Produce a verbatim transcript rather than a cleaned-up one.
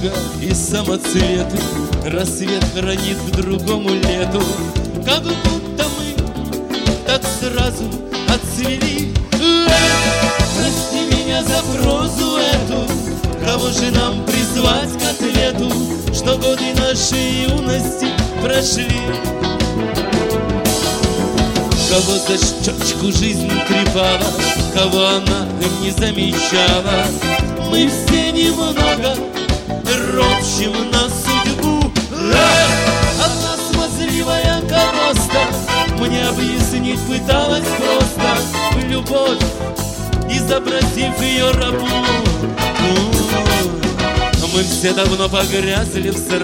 радуга и самоцветы рассвет хранит к другому лету. Как будто мы так сразу отцвели. Прости меня за прозу эту, кого же нам призвать к ответу, что годы нашей юности прошли. Кого за щечку жизнь трепала, кого она не замечала. Мы все немного ропщим на судьбу. Одна смазливая короста мне объяснить пыталась просто любовь, изобразив ее рабу. Мы все давно погрязли в сраме,